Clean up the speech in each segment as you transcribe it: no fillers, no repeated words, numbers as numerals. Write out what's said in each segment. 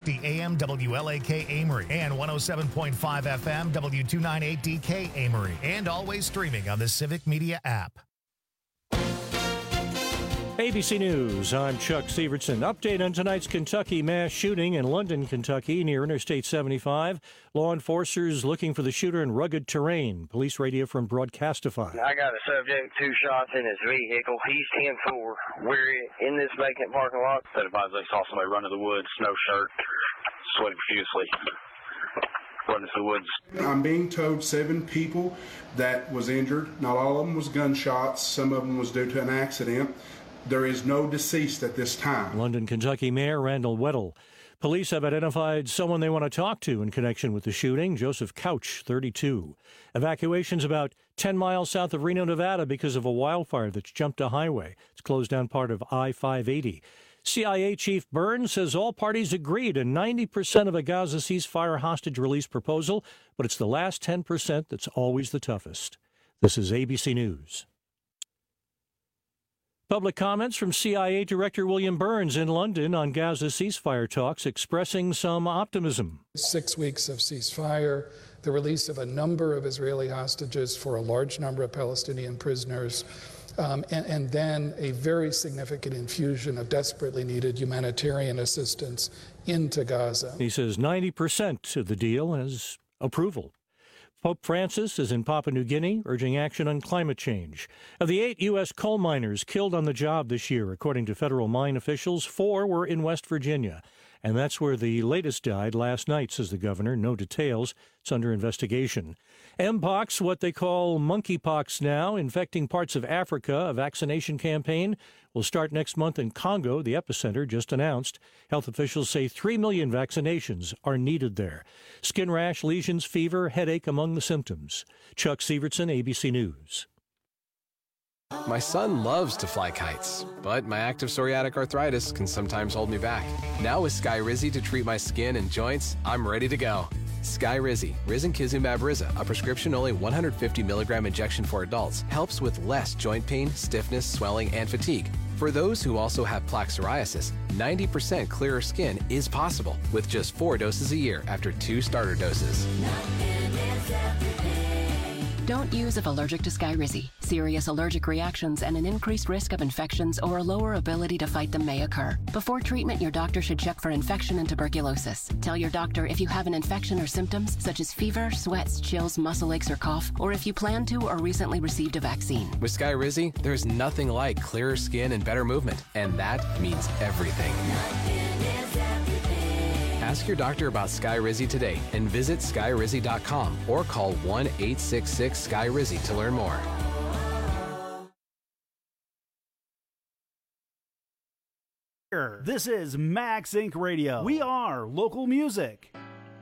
1250 AM WLAK Amory and 107.5 FM W298DK Amory, and always streaming on the Civic Media app. ABC News, I'm Chuck Severson. Update on tonight's Kentucky mass shooting in London, Kentucky, near Interstate 75. Law enforcers looking for the shooter in rugged terrain. Police radio from Broadcastify. I got a subject, 2 shots in his vehicle. He's 10-4. We're in this vacant parking lot. Said advised they saw somebody run to the woods, no shirt, sweating profusely. Running to the woods. I'm being told 7 people that was injured. Not all of them was gunshots. Some of them was due to an accident. There is no deceased at this time. London, Kentucky Mayor Randall Weddle. Police have identified someone they want to talk to in connection with the shooting, Joseph Couch, 32. Evacuations about 10 miles south of Reno, Nevada because of a wildfire that's jumped a highway. It's closed down part of I-580. CIA Chief Burns says all parties agreed to 90% of a Gaza ceasefire hostage release proposal, but it's the last 10% that's always the toughest. This is ABC News. Public comments from CIA Director William Burns in London on Gaza ceasefire talks, expressing some optimism. 6 weeks of ceasefire, the release of a number of Israeli hostages for a large number of Palestinian prisoners, and then a very significant infusion of desperately needed humanitarian assistance into Gaza. He says 90% of the deal is approval. Pope Francis is in Papua New Guinea, urging action on climate change. Of the 8 U.S. coal miners killed on the job this year, according to federal mine officials, 4 were in West Virginia. And that's where the latest died last night, says the governor. No details. It's under investigation. Mpox, what they call monkeypox now, infecting parts of Africa. A vaccination campaign will start next month in Congo, the epicenter, just announced. Health officials say 3 million vaccinations are needed there. Skin rash, lesions, fever, headache among the symptoms. Chuck Severson, ABC News. My son loves to fly kites, but my active psoriatic arthritis can sometimes hold me back. Now with Skyrizi to treat my skin and joints, I'm ready to go. Skyrizi, risankizumab Riza, a prescription-only 150 milligram injection for adults, helps with less joint pain, stiffness, swelling, and fatigue. For those who also have plaque psoriasis, 90% clearer skin is possible with just 4 doses a year after 2 starter doses. Don't use if allergic to Skyrizi. Serious allergic reactions and an increased risk of infections or a lower ability to fight them may occur. Before treatment, your doctor should check for infection and tuberculosis. Tell your doctor if you have an infection or symptoms such as fever, sweats, chills, muscle aches, or cough, or if you plan to or recently received a vaccine. With Skyrizi, there's nothing like clearer skin and better movement, and that means everything. Ask your doctor about Skyrizi today and visit Skyrizi.com or call 1-866-SKYRIZI to learn more. This is Max Inc. Radio. We are local music.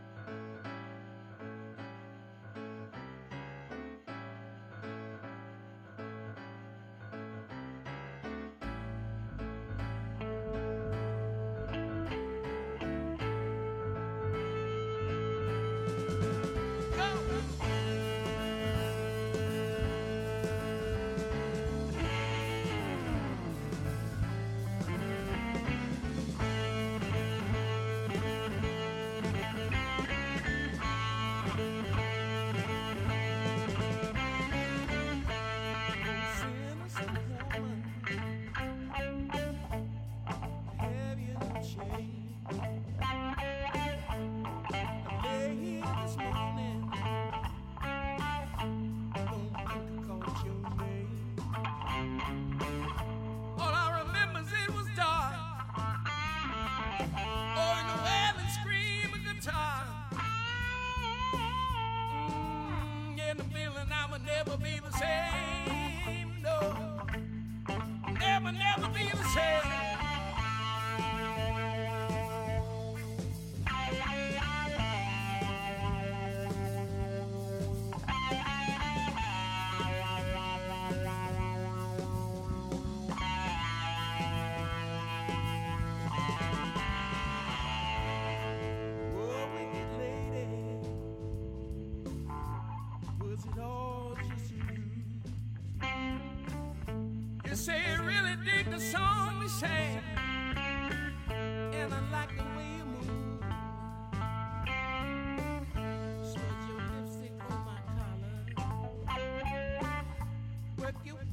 Say you really dig the song we sang, and I like the way you move.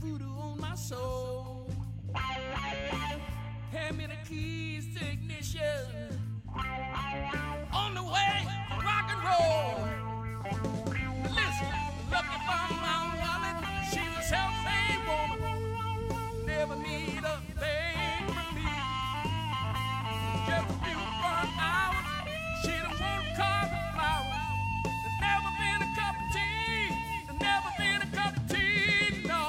voodoo on my soul. Hand me the keys to ignition. On the way to rock and roll. Listen, looking for my wallet. She's a self-made woman. Never need a thing from me. Just a few fun hours. She don't want carpet flowers. There's never been a cup of tea. There's never been a cup of tea, no.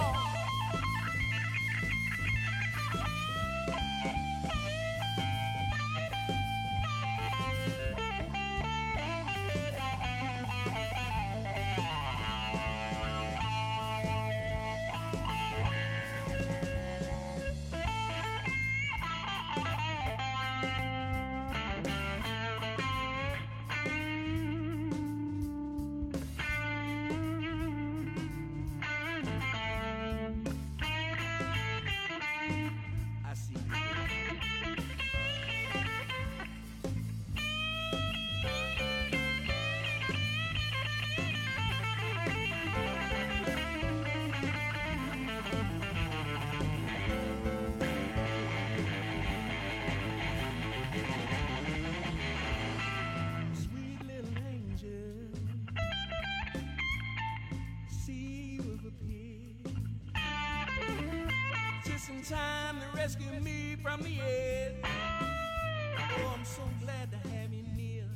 Time to rescue me from the edge. Oh, I'm so glad to have you near.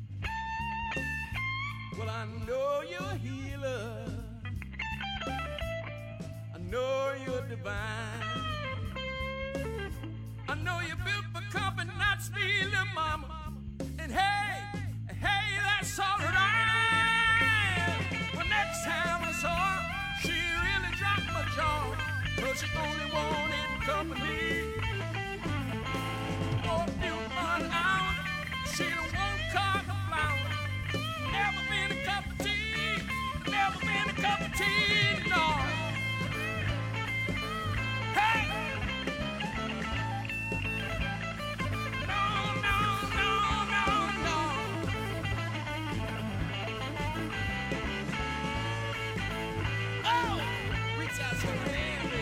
Well, I know you're a healer. I know you're divine. I know you're built for company, not stealing, mama. And hey, that's all right. Well, next time I saw her, she really dropped my jaw. Cause she only wanted company. For a few fun hours, she don't want carpet flowers. Never been a cup of tea, never been a cup of tea, no. Hey! No, no, no, no, no. Oh! Reach out to her hand, baby.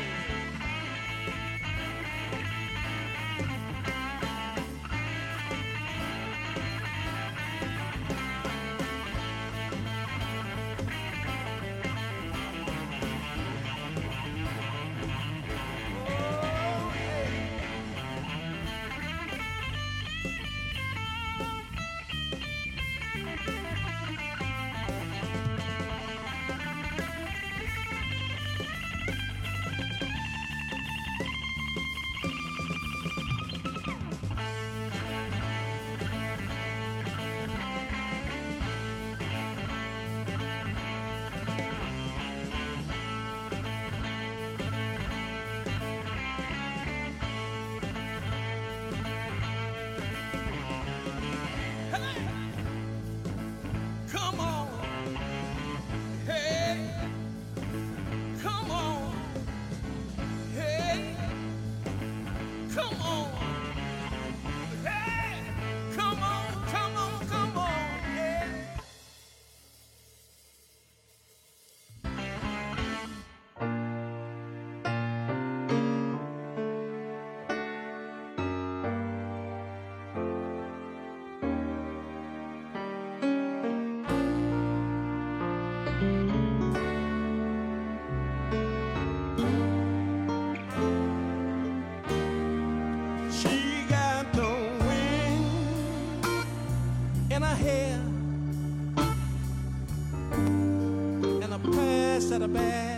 At a bad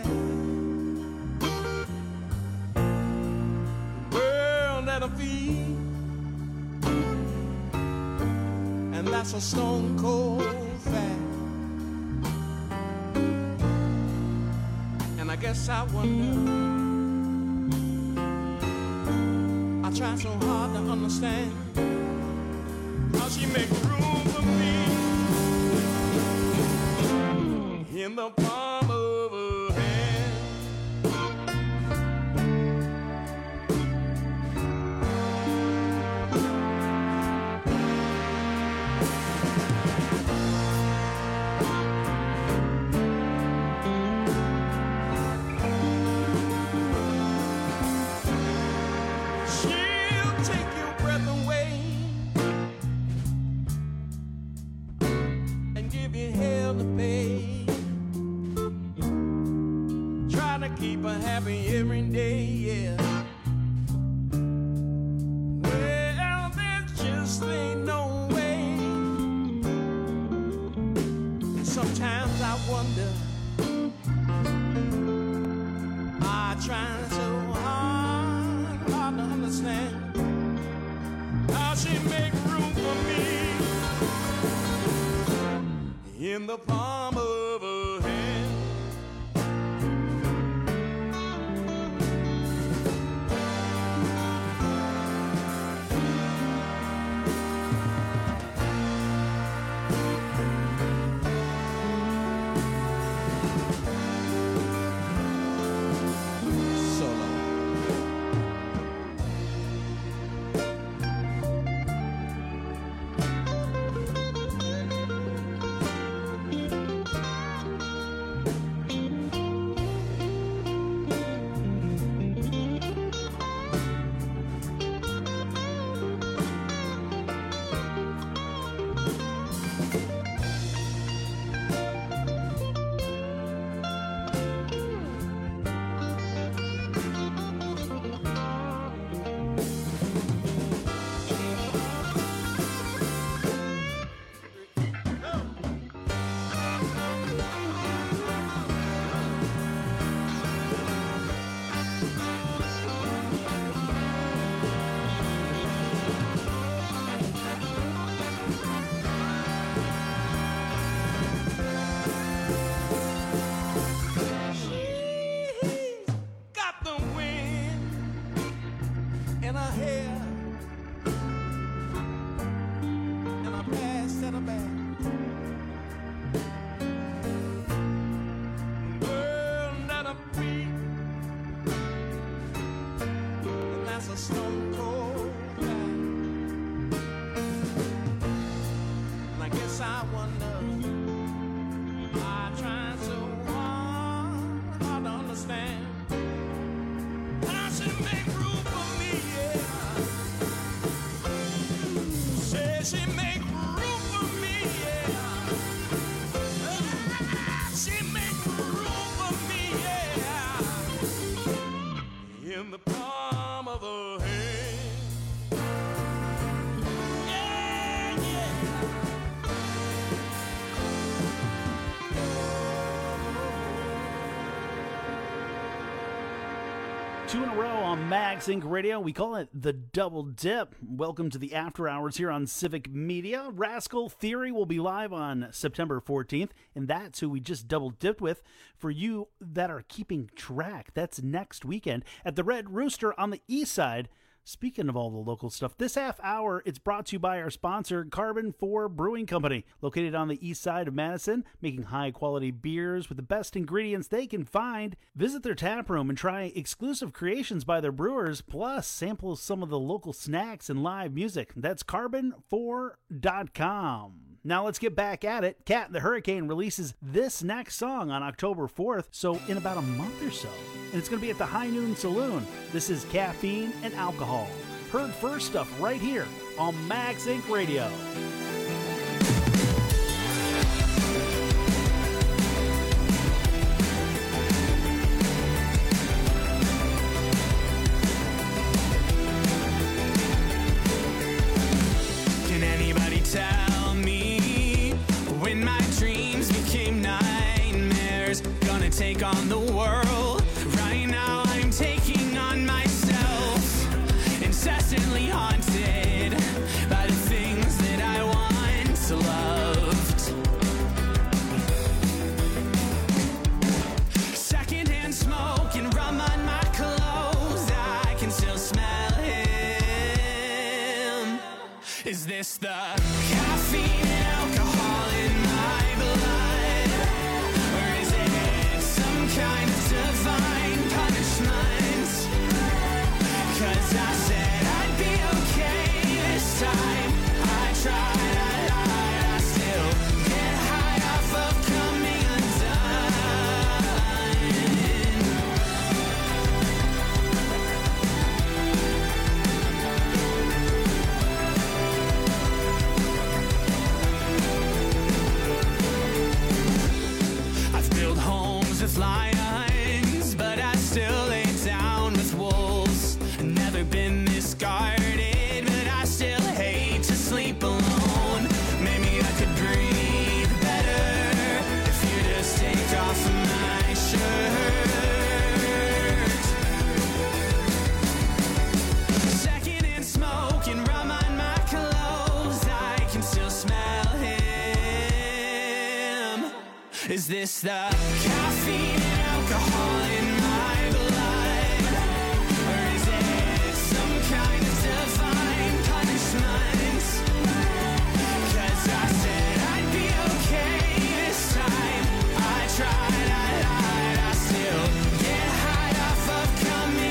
world at a feet, and that's a stone cold fact. And I guess I wonder, I try so hard to understand how she make room for me in the palm of her hand. keep her happy every day, yeah. Well, there just ain't no way. And sometimes I wonder, I try so hard to understand how she make room for me in the palm of her hand. Two in a row on Mag Sync Radio. We call it the Double Dip. Welcome to the After Hours here on Civic Media. Rascal Theory will be live on September 14th, and that's who we just double dipped with. For you that are keeping track, that's next weekend at the Red Rooster on the east side. Speaking of all the local stuff, this half hour, it's brought to you by our sponsor, Carbon 4 Brewing Company, located on the east side of Madison, making high-quality beers with the best ingredients they can find. Visit their tap room and try exclusive creations by their brewers, plus sample some of the local snacks and live music. That's carbon4.com. Now let's get back at it. Cat the Hurricane releases this next song on October 4th, so in about a month or so. And it's going to be at the High Noon Saloon. This is Caffeine and Alcohol. Heard first stuff right here on Mag Sync Radio. Can anybody tell me when my dreams became nightmares? Gonna take on the world. Right now I'm taking on myself, incessantly haunted by the things that I once loved. Secondhand smoke and rum on my clothes, I can still smell him. Is this the caffeine and alcohol in my blood? Or is it some kind of divine punishment? 'Cause I said I'd be okay this time. I tried, I lied, I still get high off of coming undone. 'Cause I said I'd be okay this time. I tried, I lied, I still get high off of coming undone. smell him. Is this the caffeine and alcohol in my blood? Or is it some kind of divine punishment? 'Cause I said I'd be okay this time. I tried, I lied, I still get high off of coming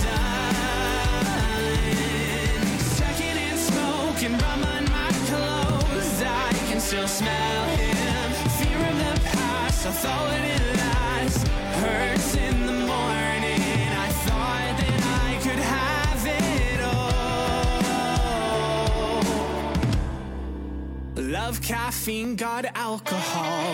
undone. Second and smoking, rum on my clothes, I can still smell him. Fear of the past, I thought it last. Hurts in the morning, I thought that I could have it all. Love caffeine, got alcohol.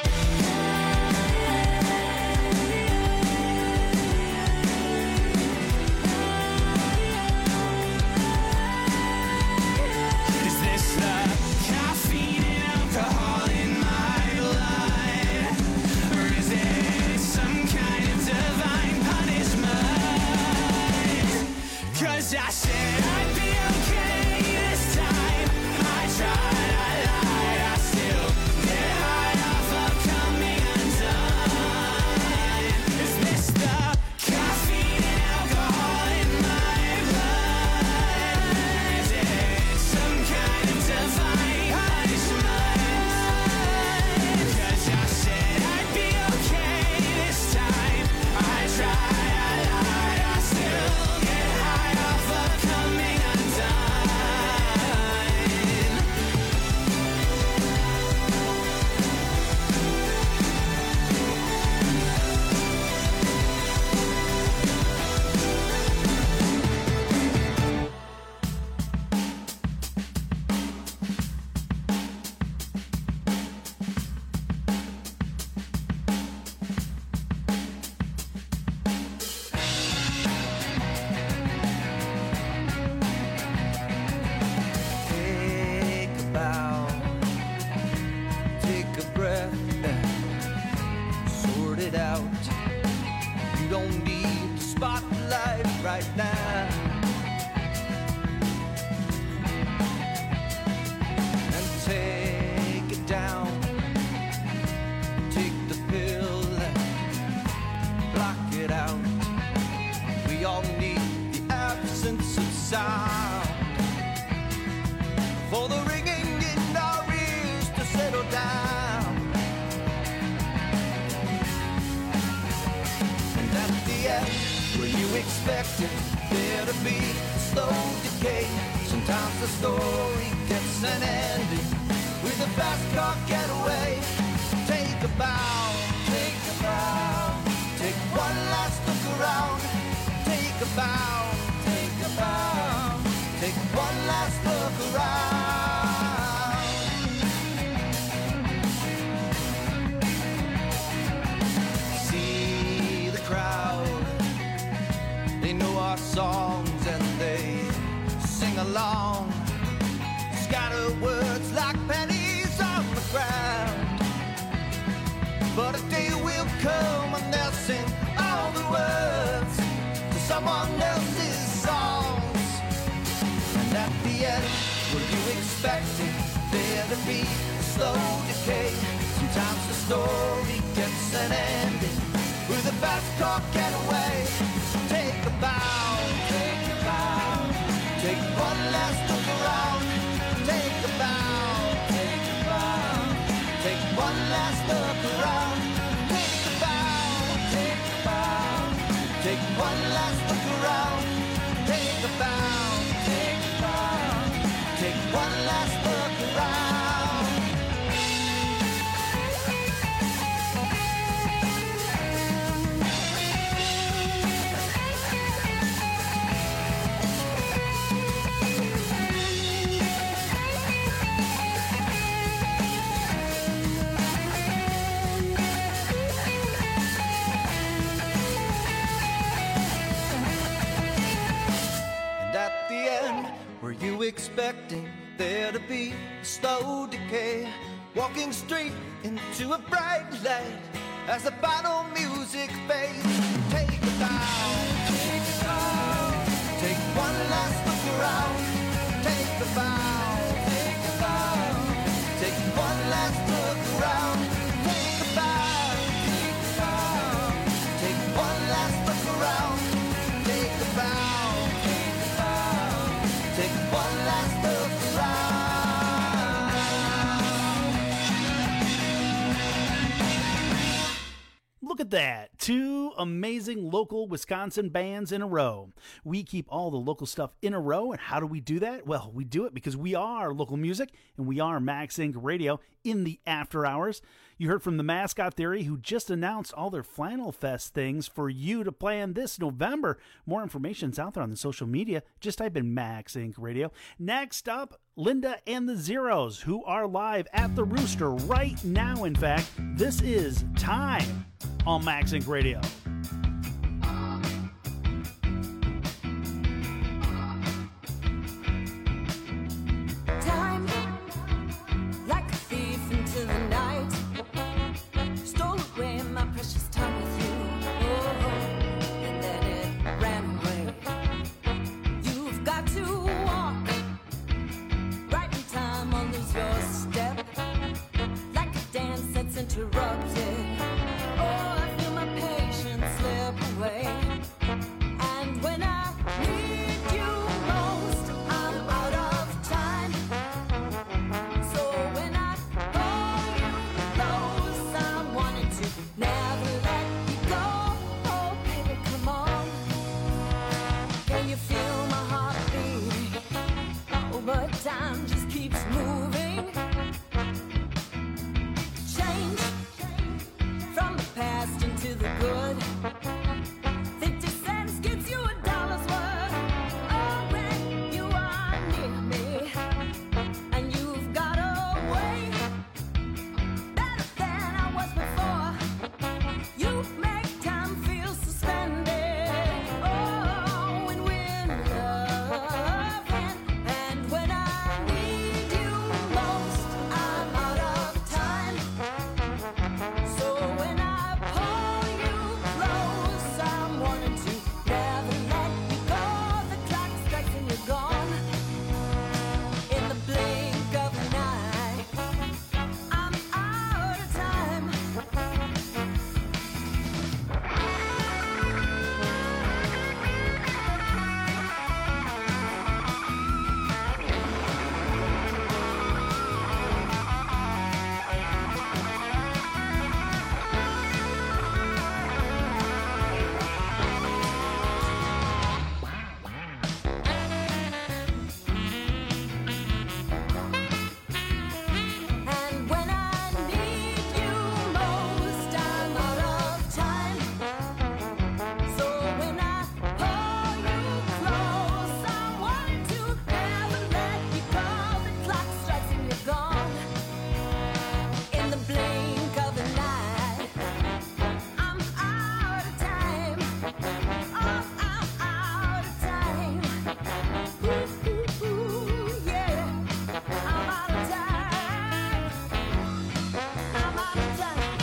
Is this the caffeine and alcohol in my blood? Or is it some kind of divine punishment? 'Cause I said I'd be okay this time. I tried, I lied, I still get high off of coming undone. Is this the caffeine and alcohol in my blood? Is it some kind of divine punishment? 'Cause I said I'd be okay this time. I tried, I lied, I still get high off of coming undone. Take a bow, take a breath, sort it out. You don't need the spotlight right now. And take it down, take the pill, block it out. We all need the absence of sound. For the ringing in our ears to settle down. And at the end, where you expected there to be a slow decay, sometimes the story gets an ending with a fast car getaway. Take a bow, take a bow, take one last look around. Take a bow, take a bow, take one last look around. See the crowd, they know our songs and they sing along. Scatter words like pennies on the ground. But a day will come when they'll sing all the words to someone else's songs. And at the end, were you expecting there to be a slow decay? Sometimes the story gets an ending with a fast car getaway. Take a bow, take a bow, take one last look around. Take a bow, take a bow, take one last look around. Take a bow, take a bow, take one last look around. Take a bow, take a bow, take one last look around. And at the end, were you expecting there to be a slow decay? Walking straight into a bright light as the final music fades. Take a bow, take a bow, take one last look around. Take a bow, take a bow, at that. 2 amazing local Wisconsin bands in a row. We keep all the local stuff in a row, and how do we do that? Well, we do it because we are local music, and we are Max Inc. Radio in the after hours. You heard from the Mascot Theory, who just announced all their Flannel Fest things for you to plan this November. More information's out there on the social media. Just type in Max Inc. Radio. Next up, Linda and the Zeros, who are live at the Rooster right now, in fact. This is Time on Max Inc. Radio. Time, like a thief into the night, stole away my precious time with you. Oh, and then it ran away. You've got to walk right in time or lose your step, like a dance that's interrupted. Oh, I feel my patience slip away. And when I need you most, I'm out of time. So when I hold you close, I'm wanting to never let you go. Oh, baby, come on. Can you feel my heart beating? Oh, but time just keeps moving. Change from the past into the good. 50 cents gets you $1's worth. Oh, when you are near me, and you've got away better than I was before. You make time feel suspended. Oh, when we're loving, and when I need you most, I'm out of time. So when I pull you close, I'm wanting to never let you go. The clock strikes and you're gone. In the blink of an eye, I'm out of time. And when I need you most, I'm out of time. So when I pull you close, I'm wanting to never let you go. The clock strikes and you're gone. In the blink of an eye, I'm out of time. Oh, I'm out of time. Ooh, ooh, ooh, yeah. I'm out of time. I'm out of time.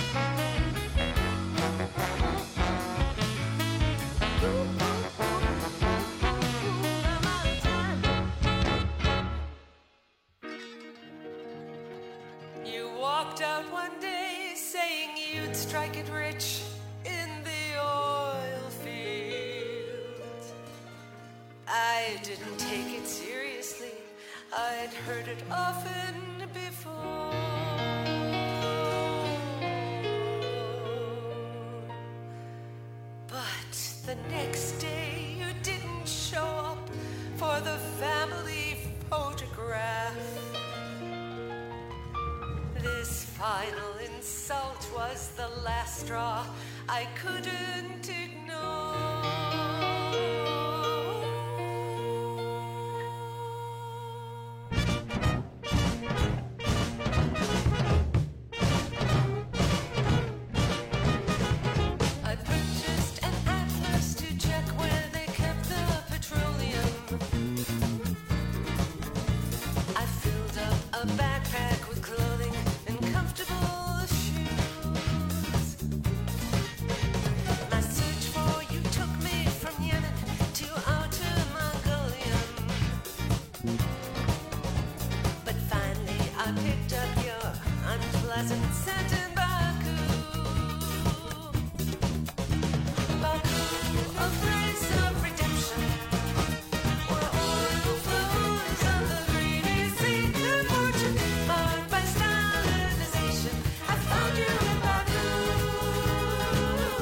Ooh, ooh, ooh, I'm out of time. You walked out one day saying you'd strike it rich in the oil field. I didn't take it seriously. I'd heard it often before. But the next day you didn't show up for the family photograph. This final insult was the last straw I couldn't ignore. I purchased an atlas to check where they kept the petroleum. I filled up a backpack with clothing and comfortable shoes. My search for you took me from Yemen to outer Mongolia. But finally I picked up your unpleasant scent in Baku. Baku, a place of redemption, where oil flows on the greedy sea. The fortune marked by standardization. I found you in Baku.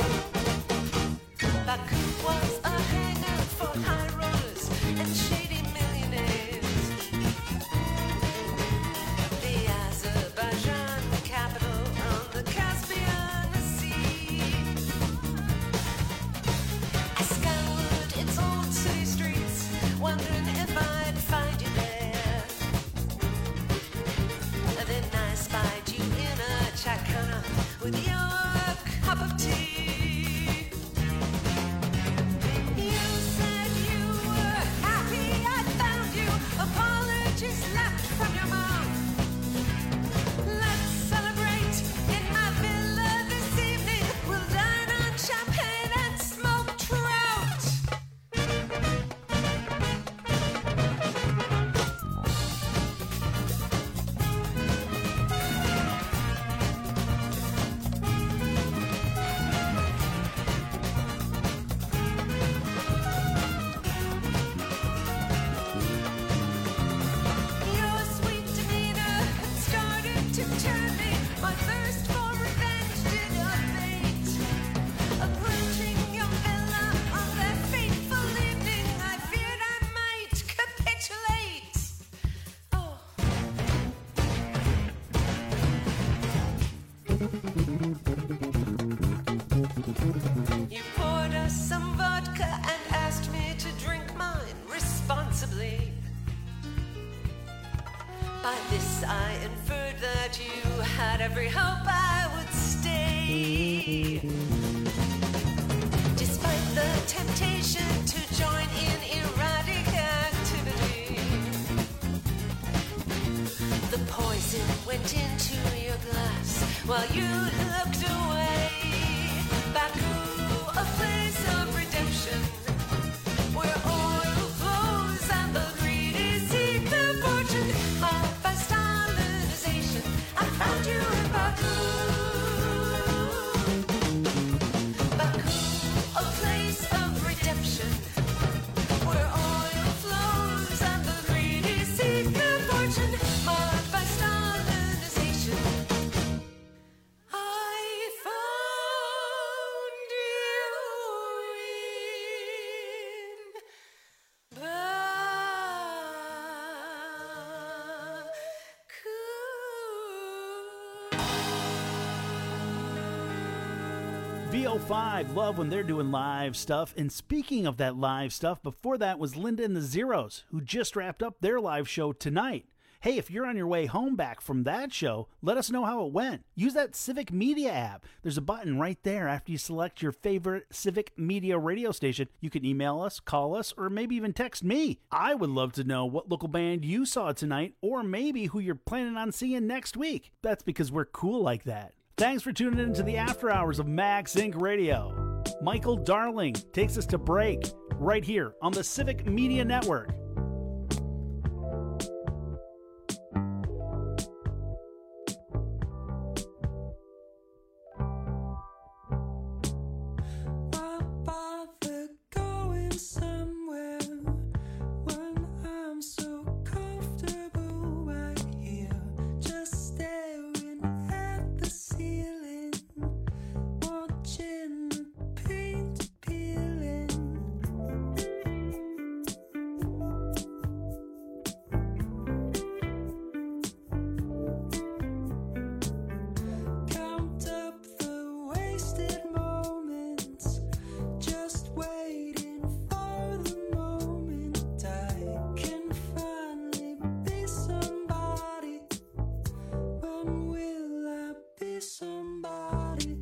had every hope I would stay. Despite the temptation to join in erratic activity, the poison went into your glass while you looked away. Baku, a place of redemption, where oil flows and the greedy seek their fortune. Marked by standardization, I found you in Baku. Baku, a place of redemption, where oil flows and the greedy seek their fortune. Marked by standardization, I found you in VO5, love when they're doing live stuff. And speaking of that live stuff, before that was Linda and the Zeros, who just wrapped up their live show tonight. Hey, if you're on your way home back from that show, let us know how it went. Use that Civic Media app. There's a button right there after you select your favorite Civic Media radio station. You can email us, call us, or maybe even text me. I would love to know what local band you saw tonight, or maybe who you're planning on seeing next week. That's because we're cool like that. Thanks for tuning in to the After Hours of Max Inc. Radio. Michael Darling takes us to break right here on the Civic Media Network. Why bother going somewhere when I'm so comfortable right here? Just staring at the ceiling, watching the paint peeling. Count up the wasted moments, just waiting for the moment I can finally be somebody. When will I be somebody?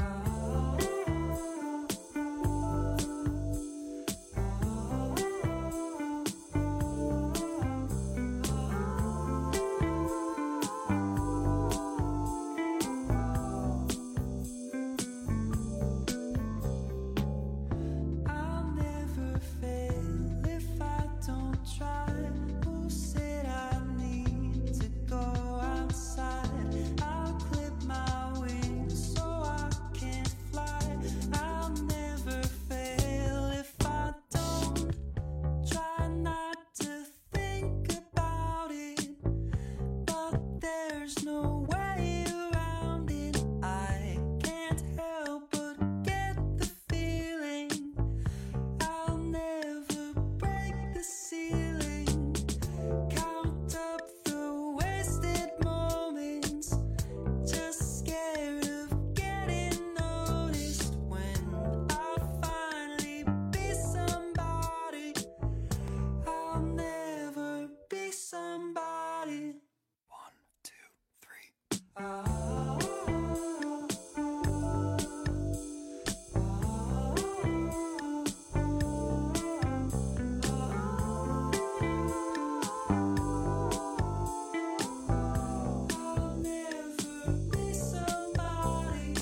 I'll never fail if I don't try. Who said I need to go outside? I'll clip my wings so I can fly. I'll never fail if I don't try not to think about it. But there's no way around it. I can't help but get the feeling I'll never break the ceiling. Count up the wasted moments, just scared of getting noticed. When I finally be somebody, I'll never be somebody. 1, 2, 3. I'll never be somebody.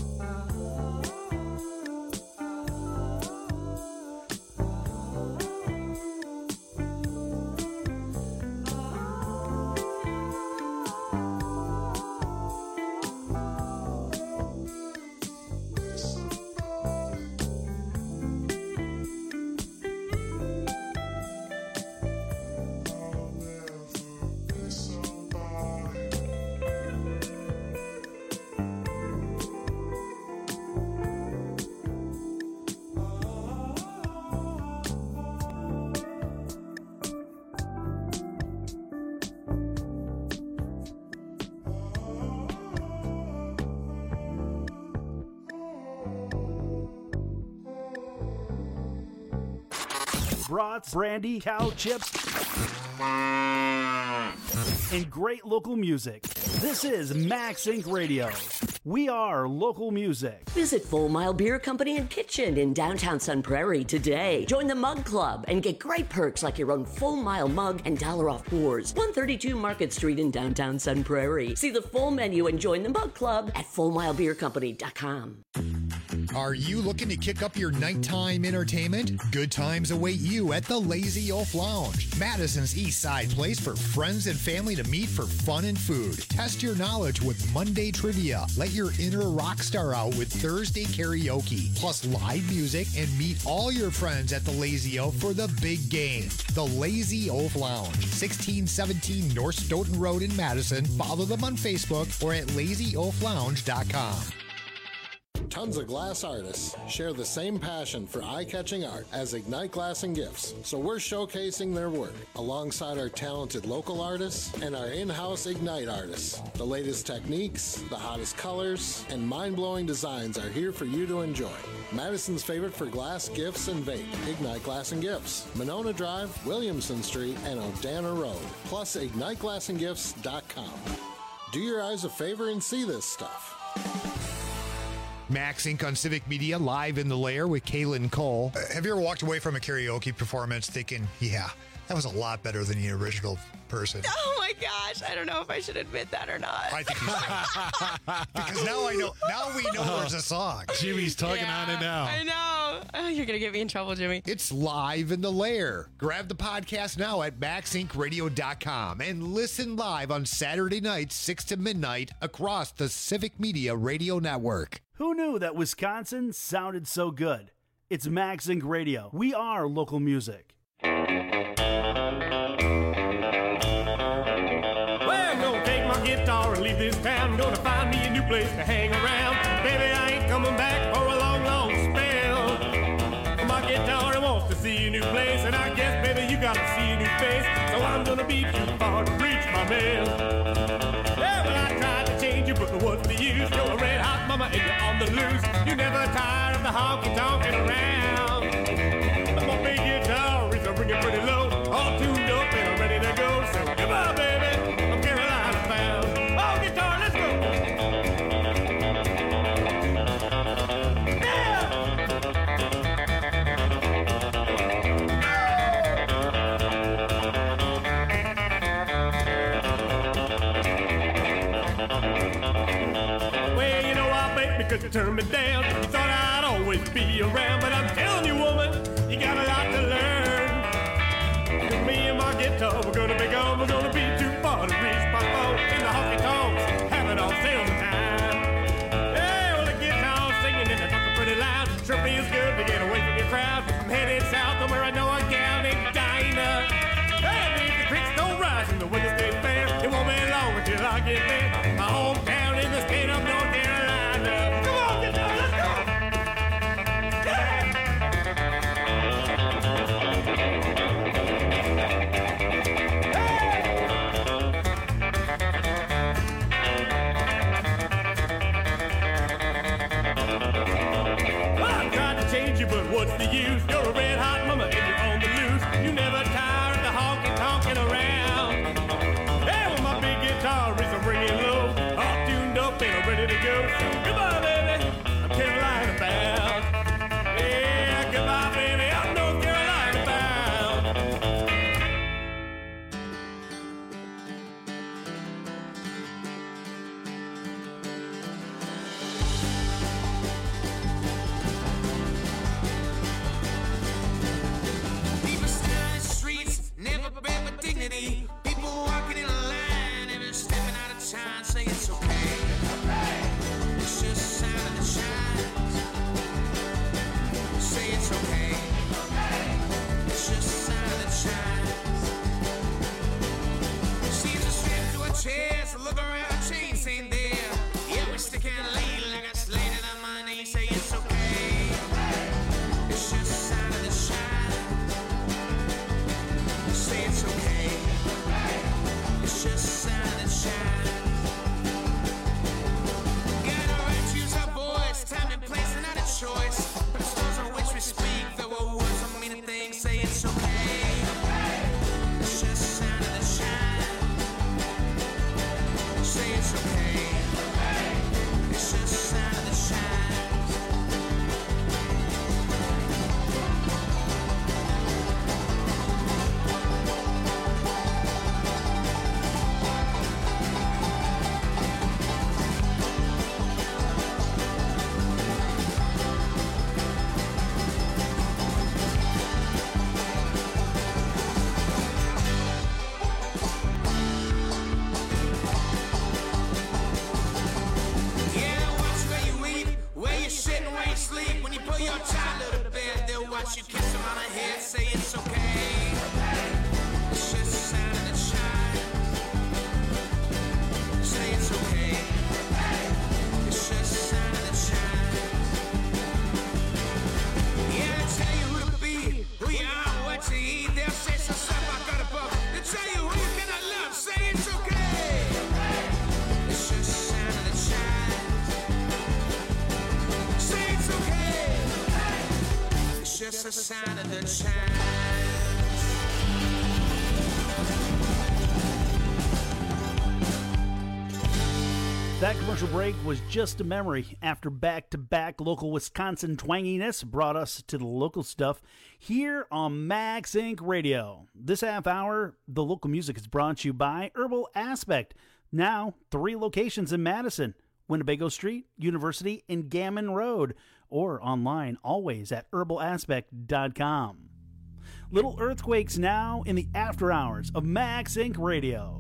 Brats, brandy, cow chips. and great local music. This is Max Inc. Radio. We are local music. Visit Full Mile Beer Company and Kitchen in downtown Sun Prairie today. Join the Mug Club and get great perks like your own Full Mile mug and $1 off pours. 132 Market Street in downtown Sun Prairie. See the full menu and join the Mug Club at FullMileBeerCompany.com. Are you looking to kick up your nighttime entertainment? Good times await you at the Lazy Oaf Lounge, Madison's East Side place for friends and family to meet for fun and food. Test your knowledge with Monday Trivia. Let your inner rock star out with Thursday karaoke, plus live music, and meet all your friends at the Lazy Oaf for the big game. The Lazy Oaf Lounge, 1617 North Stoughton Road in Madison. Follow them on Facebook or at lazyoaflounge.com. Tons of glass artists share the same passion for eye-catching art as Ignite Glass and Gifts, so we're showcasing their work alongside our talented local artists and our in-house Ignite artists. The latest techniques, the hottest colors, and mind-blowing designs are here for you to enjoy. Madison's favorite for glass, gifts, and vape, Ignite Glass and Gifts, Monona Drive, Williamson Street, and Odana Road, plus IgniteGlassandGifts.com. Do your eyes a favor and see this stuff. Max Inc. on Civic Media, live in the lair with Kaylin Cole. Have you ever walked away from a karaoke performance thinking, yeah, that was a lot better than the original person? Oh my gosh, I don't know if I should admit that or not. I think you should. Because now we know there's a song. Jimmy's tugging on it now. I know. Oh, you're going to get me in trouble, Jimmy. It's live in the lair. Grab the podcast now at maxincradio.com and listen live on Saturday nights, 6 to midnight, across the Civic Media Radio Network. Who knew that Wisconsin sounded so good? It's Max Inc. Radio. We are local music. Well, I'm gonna take my guitar and leave this town. Gonna find me a new place to hang around. Baby, I ain't coming back for a long, long spell. My guitar wants to see a new place, and I guess, baby, you gotta see a new face. So I'm gonna be too far to reach my mail. Yeah, well, I tried to change you, but what's the use? You're a red hot mama and you're on the loose. You never tired of the honky-tonkin' around. But my big guitar is ringing pretty low, all tuned up and I'm ready to go. So goodbye, baby, I'm Carolina bound. Oh, guitar, let's go. Well, you know I bet because you turned me down. You thought I'd always be around, but I'm telling you, woman, you got a lot to learn. And me and my guitar, we're gonna be gone. We're gonna be too far to reach my phone. In the honky-tonks, have it all sales time. Yeah, well, the guitar singing and the talking pretty loud. Sure feels good to get away from your crowd. I'm headed south to where I know a gal named Dinah. Hey, if the creeks don't rise and the weather stays fair, it won't be long until I get there. My hometown in the state of North Carolina. Come on, guitar, let's go. Yeah. watch you kiss him on the head, say it's okay. It's just the sound of the chime. Say it's okay. It's just the sound of the chime. Yeah, they tell you who to be, who you are, what to eat. They'll say some stuff I got above. They tell you who you cannot love, say it's okay. It's just the sound of the chime. Say it's okay. It's just the sound of the chime. That commercial break was just a memory after back-to-back local Wisconsin twanginess brought us to the local stuff here on Max Inc. Radio. This half hour, the local music is brought to you by Herbal Aspect. Now, 3 locations in Madison, Winnebago Street, University, and Gammon Road, or online always at herbalaspect.com. Little earthquakes now in the after hours of Max Inc. Radio.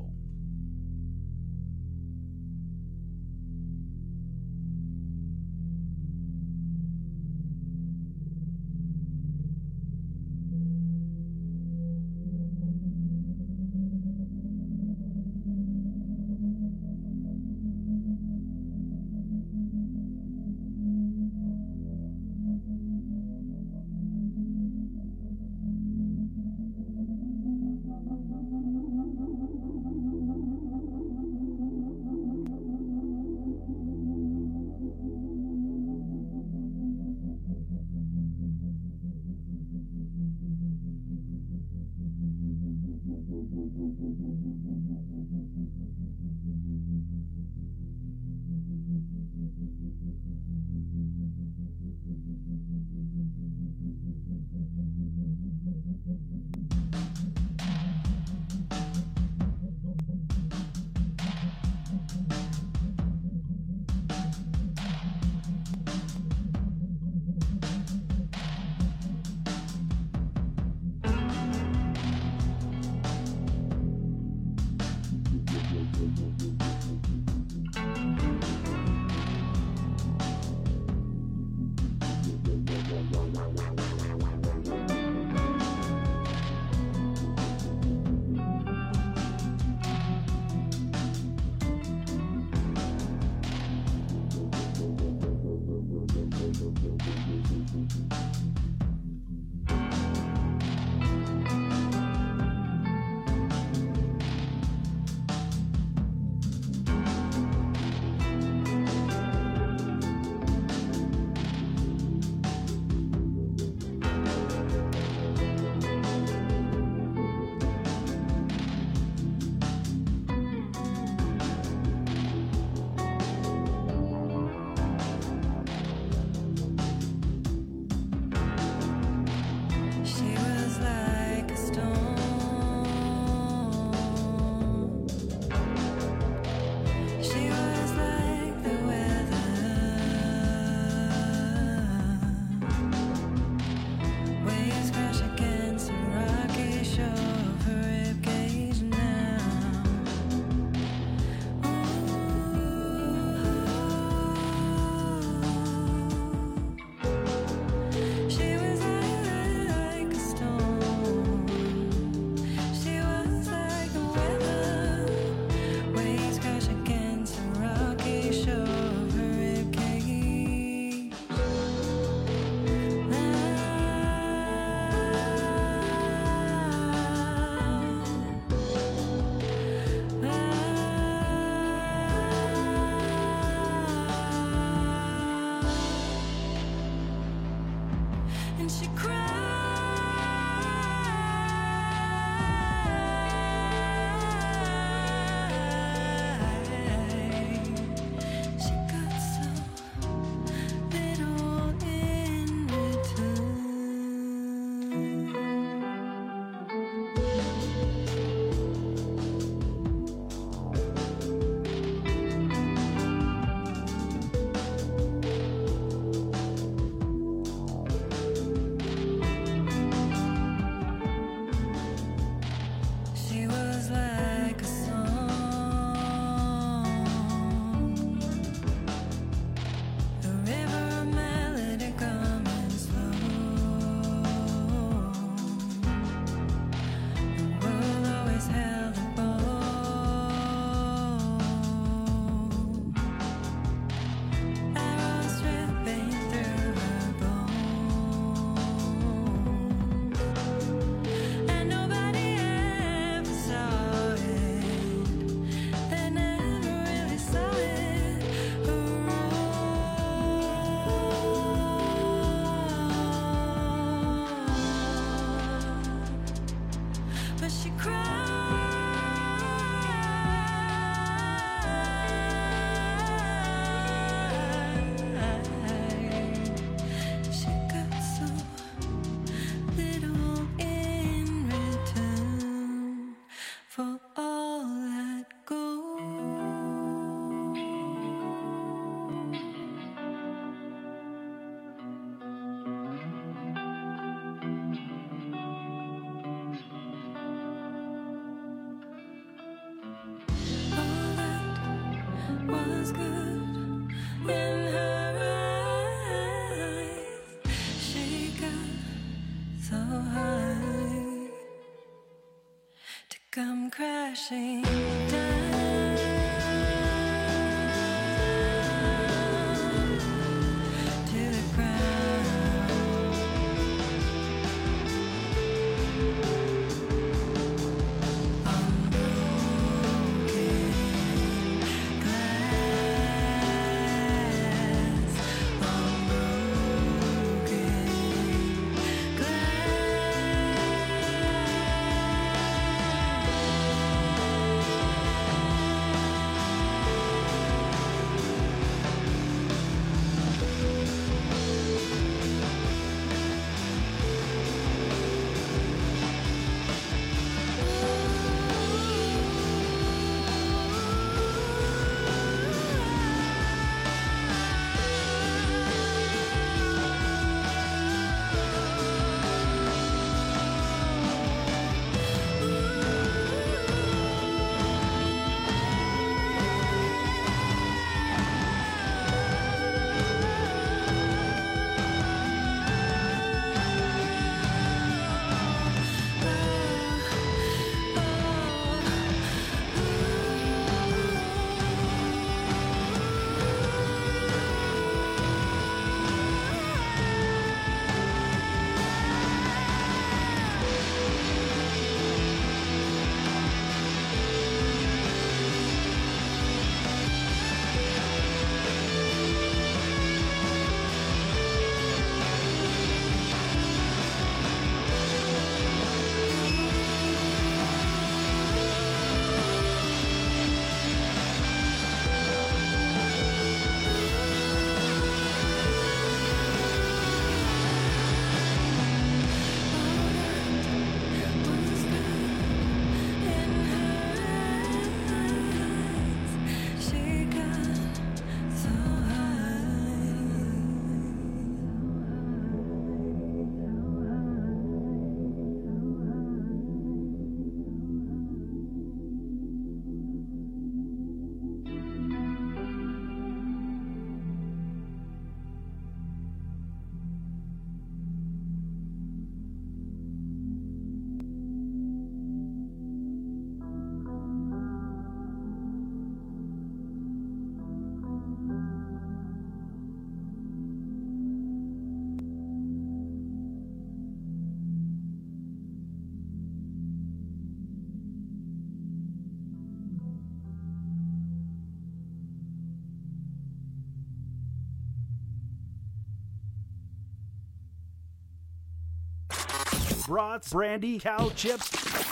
brats, brandy, cow chips,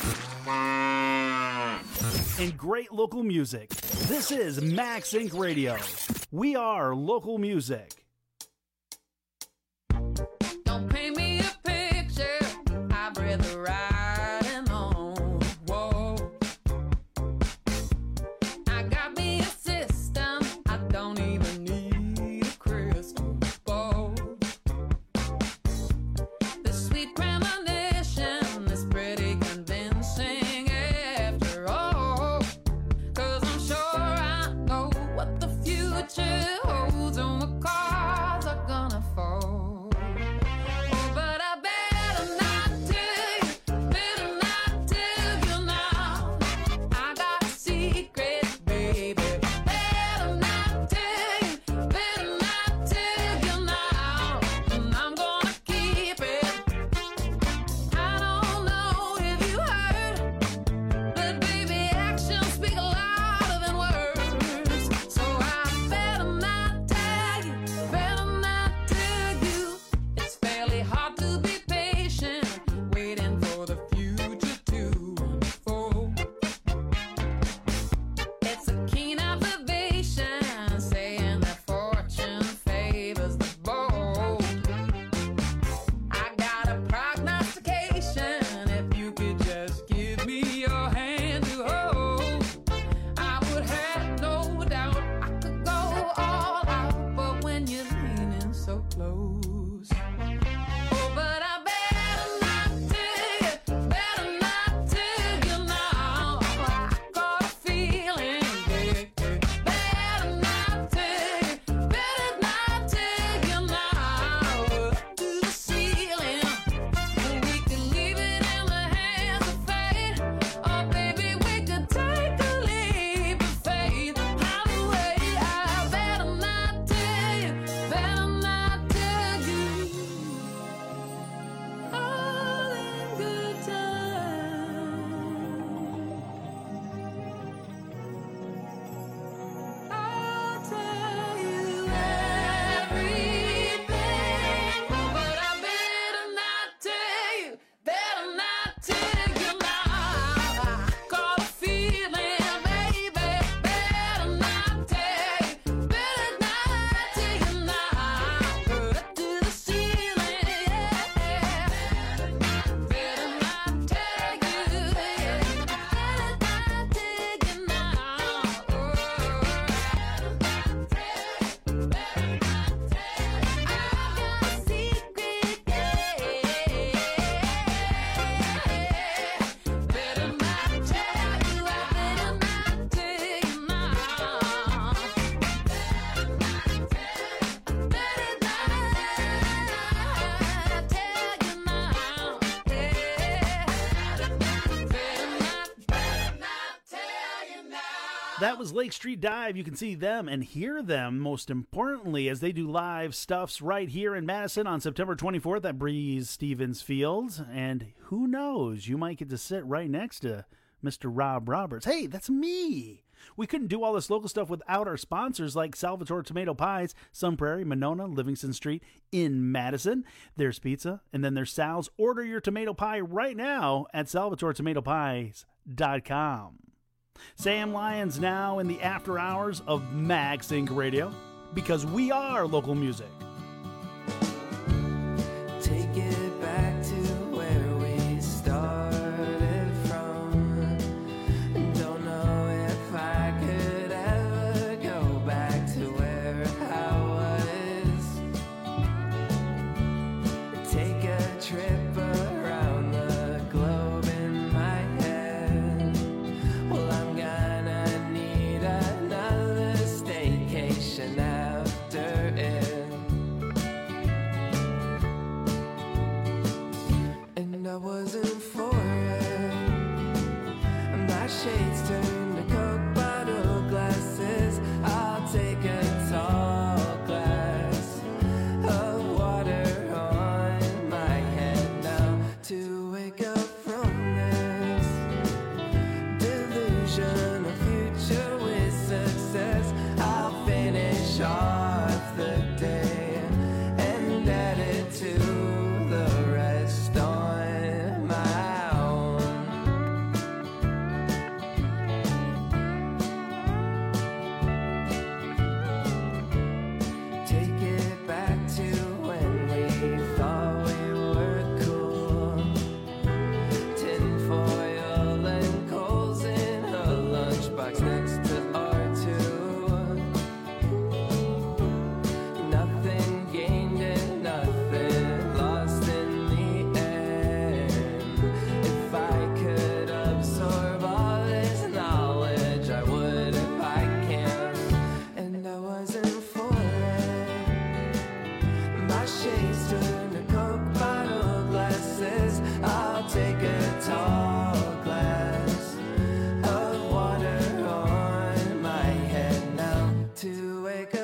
and great local music. This is Max Inc. Radio. We are local music. Don't paint me a picture, I'd rather ride him on. Whoa. I got me a system, I don't even need a crystal ball. The sweet premonition is pretty convincing after all. 'Cause I'm sure I know what the future holds and what cards are gonna fall. But I better not tell you now. I got a secret, baby. Better not tell you now. And I'm gonna keep it. I don't know if you heard, but baby, actions speak louder than words. So I better not tell you. It's fairly hard to be patient, waiting for the future to unfold. It's a keen observation, saying that fortune favors the bold. I got a prognostication, if you could just give me your hand to hold, I would have no doubt I could go all out, but when you're leaning so close. Oh, but I better not tell you now. I got a feeling, yeah. Better not tell you now. Up to the ceiling, we can leave it in the hands of fate. Oh, baby, we could take a leap of faith. Highway, I better not tell you. All in good time. I'll tell you everything, but I better not tell you now. I got a feeling, baby, better not tell you now. Put it to the ceiling, yeah. Better not tell you, That was Lake Street Dive. You can see them and hear them, most importantly, as they do live stuffs right here in Madison on September 24th at Breeze Stevens Field. And who knows, you might get to sit right next to Mr. Rob Roberts. Hey, that's me. We couldn't do all this local stuff without our sponsors like Salvatore Tomato Pies, Sun Prairie, Monona, Livingston Street in Madison. There's pizza, and then there's Sal's. Order your tomato pie right now at SalvatoreTomatoPies.com. Sam Lyons now in the after hours of Max Inc. Radio, because we are local music. Take it back to where we started from. Don't know if I could ever go back to where I was. Take a trip around the globe in my head. Well, I'm gonna need another staycation after it. And I wasn't for it. My shades turned to Coke bottle glasses. I'll take a tall glass of water on my head now to wake up from this delusion of future with success. I'll finish off the day and add it to the rest on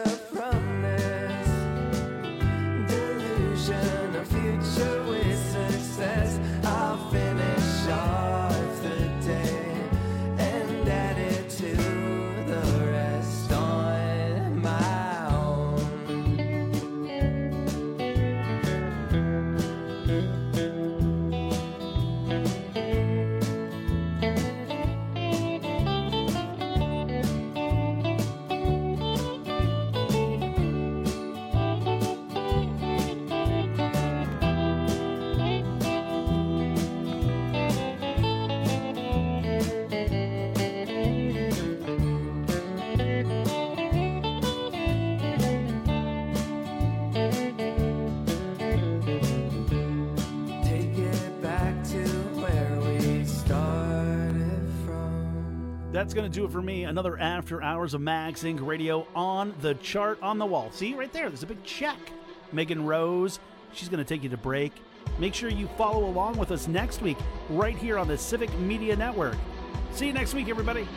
from this delusion of future with success. I'll finish off the day and add it to the rest on my own. Take it back to where we started from. That's going to do it for me. Another After Hours of Mag Sync Radio on the chart on the wall. See, right there, there's a big check. Megan Rose, she's going to take you to break. Make sure you follow along with us next week right here on the Civic Media Network. See you next week, everybody.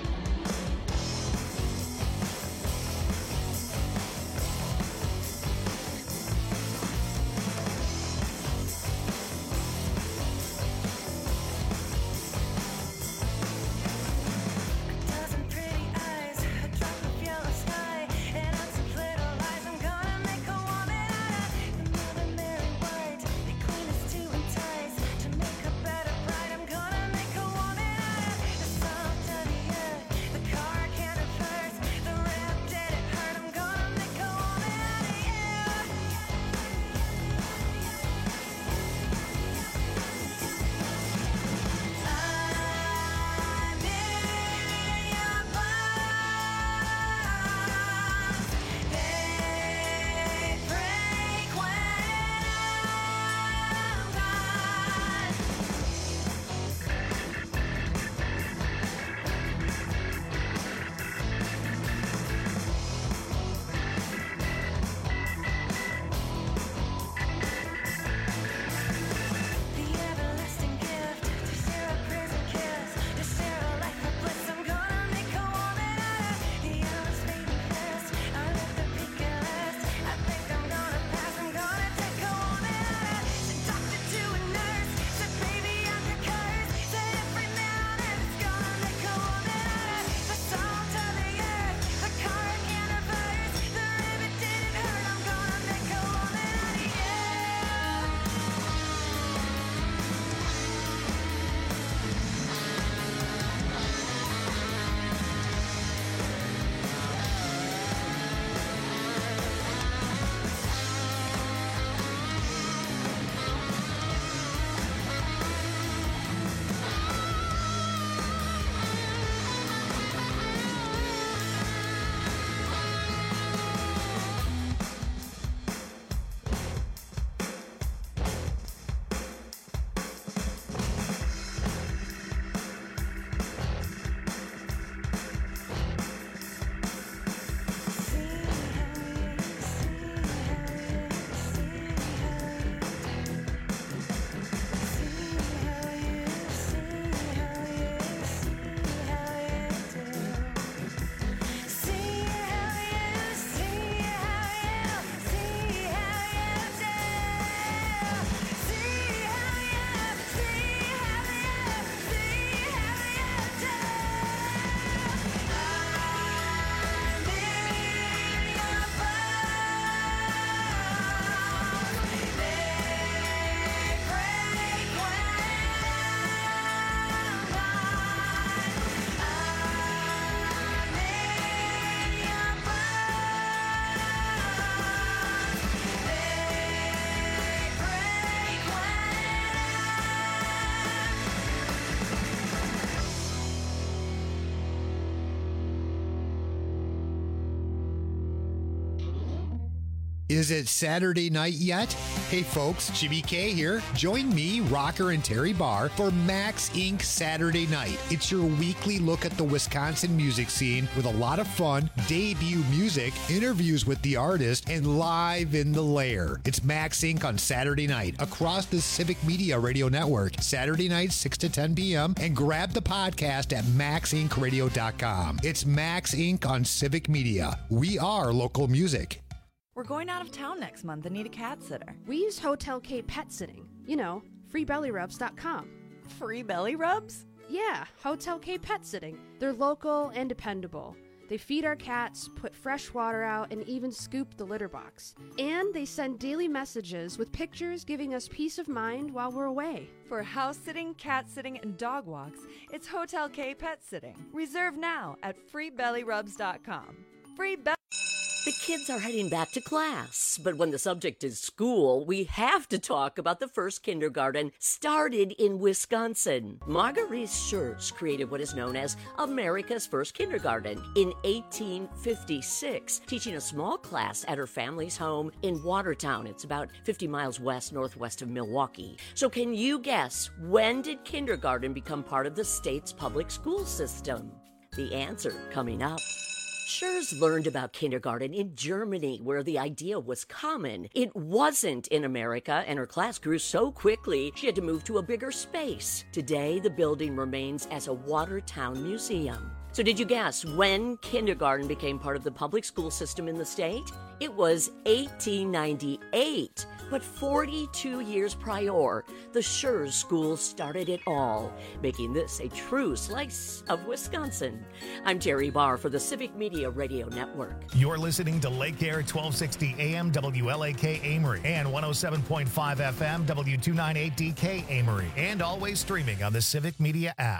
Dozen pretty eyes, a drop of yellow sky, and on some little lies, I'm gonna make her want it. Another Mary White, the queen is to entice, to make her better bride. I'm gonna make her want it. It's all done yet. Is it Saturday night yet? Hey folks, Jimmy K here. Join me, Rocker and Terry Barr for Max Inc. Saturday Night. It's your weekly look at the Wisconsin music scene with a lot of fun, debut music, interviews with the artist, and live in the lair. It's Max Inc. on Saturday night across the Civic Media Radio Network, Saturday night 6 to 10 p.m. and grab the podcast at maxincradio.com. It's Max Inc. on Civic Media. We are local music. We're going out of town next month and need a cat sitter. We use Hotel K Pet Sitting. You know, freebellyrubs.com. Free belly rubs? Yeah, Hotel K Pet Sitting. They're local and dependable. They feed our cats, put fresh water out, and even scoop the litter box. And they send daily messages with pictures giving us peace of mind while we're away. For house sitting, cat sitting, and dog walks, it's Hotel K Pet Sitting. Reserve now at freebellyrubs.com. Free belly. The kids are heading back to class, but when the subject is school, we have to talk about the first kindergarten started in Wisconsin. Marguerite Schurz created what is known as America's first kindergarten in 1856, teaching a small class at her family's home in Watertown. It's about 50 miles northwest of Milwaukee. So can you guess, when did kindergarten become part of the state's public school system? The answer coming up. Schurz learned about kindergarten in Germany, where the idea was common. It wasn't in America, and her class grew so quickly she had to move to a bigger space. Today, the building remains as a Watertown museum. So did you guess when kindergarten became part of the public school system in the state? It was 1898. But 42 years prior, the Schurz School started it all, making this a true slice of Wisconsin. I'm Terry Barr for the Civic Media Radio Network. You're listening to Lake Air 1260 AM WLAK Amory and 107.5 FM W298DK Amory, and always streaming on the Civic Media app.